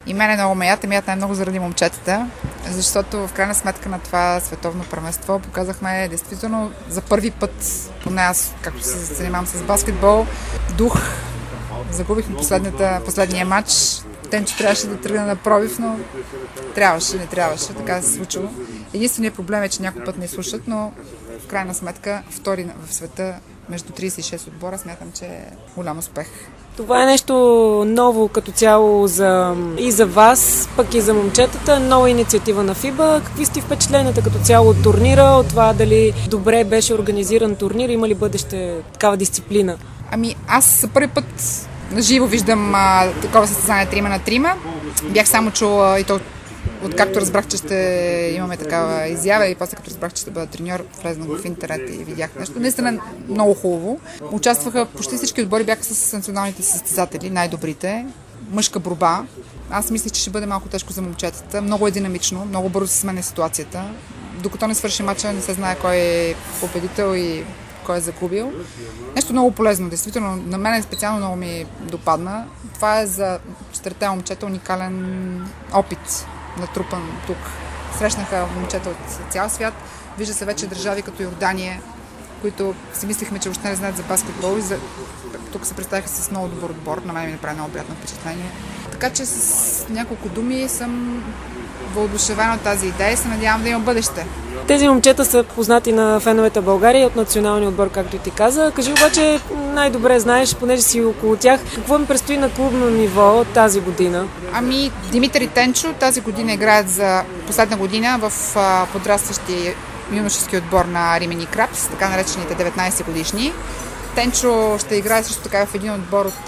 И мене много ме ята най-много заради момчетата, защото в крайна сметка на това световно първенство показахме действително за първи път, поне аз, както се занимавам с баскетбол, дух. Загубихме последния матч. Тенчо трябваше да тръгне на пробив, но не трябваше, така се случило. Единственият проблем е, че някой път не слушат, но в крайна сметка втори в света между 36 отбора смятам, че е голям успех. Това е нещо ново като цяло и за вас, пък и за момчетата. Нова инициатива на ФИБА. Какви сте впечатленията като цяло от турнира, от това дали добре беше организиран турнир, има ли бъдеще такава дисциплина? Аз за първи път наживо виждам такова състезание 3 на 3. Бях само чула и то откакто разбрах, че ще имаме такава изява и после като разбрах, че ще бъда треньор, влезнах в интернет и видях нещо. Наистина много хубаво. Участваха почти всички отбори, бяха с националните състезатели, най-добрите. Мъжка борба. Аз мислех, че ще бъде малко тежко за момчетата. Много е динамично, много бързо се сменя ситуацията. Докато не свърши мача, не се знае кой е победител и кой е загубил. Нещо много полезно, действително. На мен специално много ми допадна. Това е за четирите момчета уникален опит, натрупан тук. Срещнаха момчета от цял свят. Вижда се вече държави като Йордания, които си мислихме, че още не знаят за баскетбол и тук се представиха с много добър отбор. На мен ми направи много приятно впечатление. Така че с няколко думи съм въодушевена от тази идея и се надявам да има бъдеще. Тези момчета са познати на феновете в България от националния отбор, както и ти каза. Кажи обаче, най-добре знаеш, понеже си около тях, какво им предстои на клубно ниво тази година? Димитър и Тенчо тази година играят за последна година в подрастващи юношески отбор на Римени Крапс, така наречените 19 годишни. Тенчо ще играе също така в един отбор от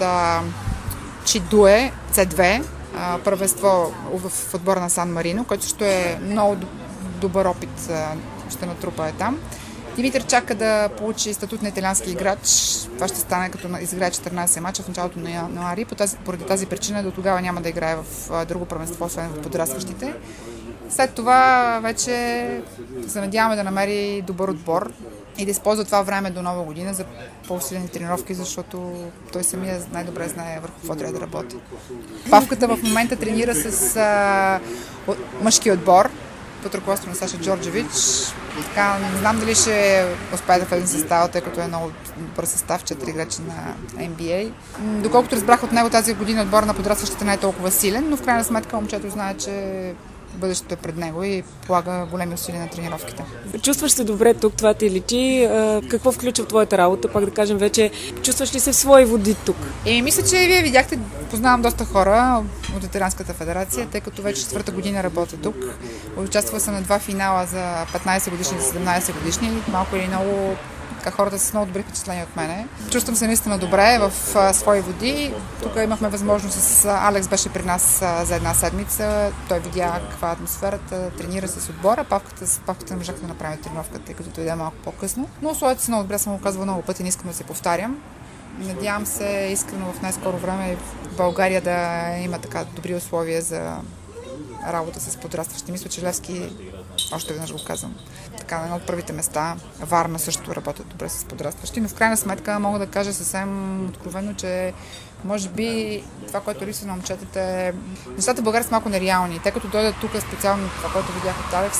Чидуе, C2, първенство в отбора на Сан Марино, който ще е много добър опит, ще натрупа там. Димитър чака да получи статут на италиански играч. Това ще стане като изиграе 14 мача в началото на януари. Поради тази причина до тогава няма да играе в друго първенство, освен в подрастващите. След това вече се надяваме да намери добър отбор и да използва това време до нова година за по-усилени тренировки, защото той самия най-добре знае върху какво трябва да работи. Павката в момента тренира с мъжки отбор под ръководство на Саша Джорджевич. Така, не знам дали ще успее да влезе състава, тъй като е много добър състав, 4 играчи на NBA. Доколкото разбрах от него тази година, отбор на подрастващите не е толкова силен, но в крайна сметка момчето знае, че бъдещето е пред него и полага големи усилия на тренировките. Чувстваш се добре тук, това ти личи. Какво включва в твоята работа? Пак да кажем вече, чувстваш ли се в свои води тук? Мисля, че вие видяхте, познавам доста хора от Италианската федерация, тъй като вече 4-та година работя тук. Участвала съм на 2 финала за 15 годишни и 17 годишни. Малко или много хората са много добри впечатления от мене. Чувствам се наистина добре в свои води. Тук имахме възможност с Алекс, беше при нас за една седмица. Той видя каква е атмосферата, тренира с отбора. Павката не можах да направим тренировката, тъй като дойде малко по-късно. Но условията са много добре, съм го казвала много пъти, не искам да се повтарям. Надявам се искрено в най-скоро време в България да има така добри условия за работа с подрастващи. Мисля, че Левски, още веднъж го казвам, така на едно от първите места. Варна също работят добре с подрастващи, но в крайна сметка мога да кажа съвсем откровено, че може би това, което липсва на момчетата е... Нещата в България са малко нереални. Те като дойдат тук, специално това, което видях от Алекс,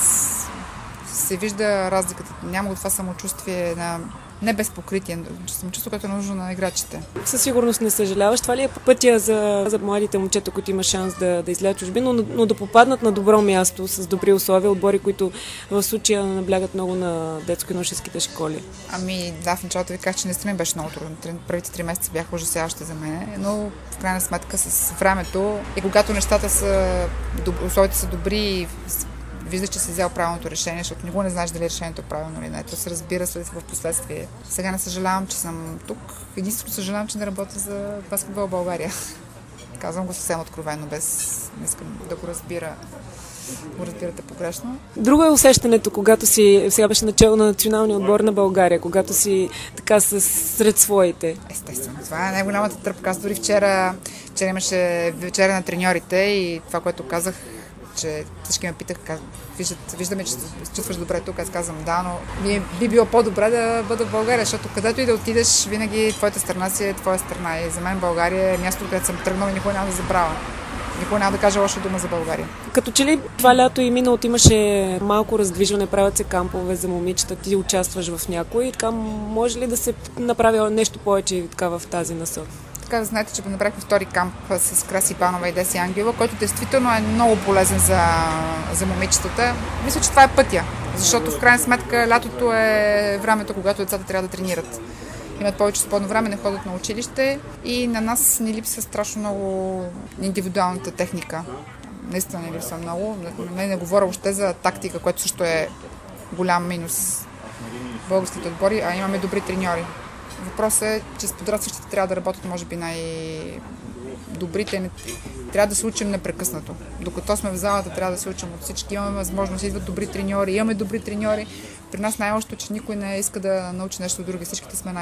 се вижда разликата. Няма го това самочувствие на не без покритие, самочувство, което е нужно на играчите. Със сигурност не съжаляваш. Това ли е пътя за младите момчета, които има шанс да излязат чужби, но да попаднат на добро място, с добри условия, отбори, които в случая наблягат много на детско-юношеските школи? Да, в началото ви казах, че наистина беше много трудно. Първите 3 месеца бяха ужасяващи за мен, но в крайна сметка с времето и когато нещата условията са добри, вижда, че си взел правилното решение, защото никога не знаеш дали решението е правилно или не. То се разбира в последствие. Сега не съжалявам, че съм тук. Единствено съжалявам, че не работя за баскетбол в България. Казвам го съвсем откровено, без не искам да го разбирате погрешно. Друго е усещането, когато сега беше начало на националния отбор на България, когато си така сред своите. Естествено, това е най-голямата тръпка. Аз дори вчера имаше вечеря на треньорите и това, което казах, че всички ме питаха, виждаме, че се чувстваш добре тук. Аз казвам да, но би било по-добре да бъда в България, защото където и да отидеш, винаги твоята страна си е твоя страна. И за мен България е място, където съм тръгнала и никога няма да забравя. никой няма да каже лоша дума за България. Като че ли това лято и миналото имаше малко раздвижване, правят се кампове за момичета, ти участваш в някой, така може ли да се направи нещо повече така в тази насока? Така да знаете, че направихме втори камп с Краси Панова и Деси Ангелова, който действително е много полезен за момичетата. Мисля, че това е пътя, защото в крайна сметка лятото е времето, когато децата трябва да тренират. Имат повече свободно време, не ходят на училище и на нас ни липсва страшно много индивидуалната техника. Наистина ни липсва много. Не говоря още за тактика, което също е голям минус в българските отбори, а имаме добри треньори. Въпросът е, че с подрастващите трябва да работят, може би, най-добрите. Трябва да се учим непрекъснато. Докато сме в залата, трябва да се учим от всички. Имаме възможност, идват добри треньори, имаме добри треньори. При нас най-лошото, че никой не иска да научи нещо от други. Всичките сме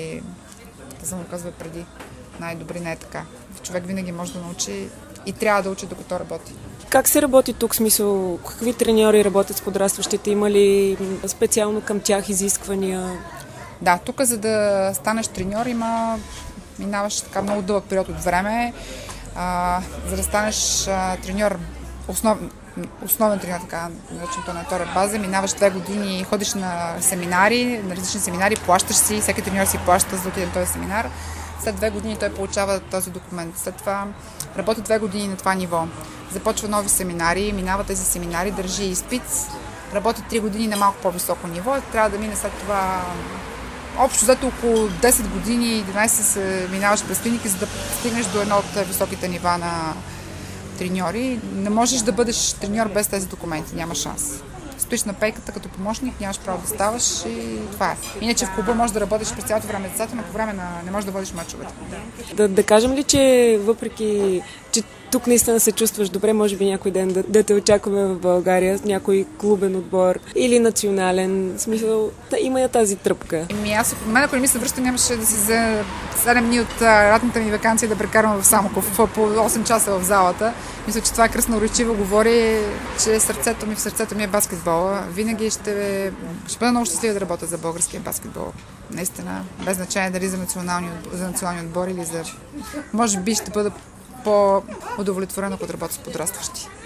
да съм казва преди, най-добри, не е така. Човек винаги може да научи и трябва да учи, докато работи. Как се работи тук? Смисъл, какви треньори работят с подрастващите? Има ли специално към тях изисквания? Да, тук за да станеш треньор минаваш така много дълъг период от време. За да станеш треньор, основен треньор, така нареченото на втора база, минаваш 2 години, ходиш на семинари, на различни семинари, плащаш си, всеки треньор си плаща за да отиде на този семинар. След 2 години той получава този документ. След това работи 2 години на това ниво. Започва нови семинари, минава тези семинари, държи изпит, работи 3 години на малко по-високо ниво. Трябва да мине след това общо взето около 10 години, 11 се минаваш през клиники, за да стигнеш до едно от високите нива на треньори. Не можеш да бъдеш треньор без тези документи, няма шанс. Стоиш на пейката като помощник, нямаш право да ставаш и това е. Иначе в клуба можеш да работиш през цялото време с децата, но по време не можеш да водиш мачовете. Да кажем ли, че въпреки, че тук наистина се чувстваш добре, може би някой ден да те очакваме в България, някой клубен отбор или национален, в смисъл, има я тази тръпка. Ако не ми се връща, нямаше да си за 7 дни от ратната ми ваканция да прекарвам в Самоков по 8 часа в залата. Мисля, че това кръсноречиво говори, че в сърцето ми е баскетбола. Винаги ще бъда много щастлива да работя за българския баскетбол. Наистина, без значение дали за национални отбори или може би ще бъда по-удовлетворена, когато работя с подрастващи.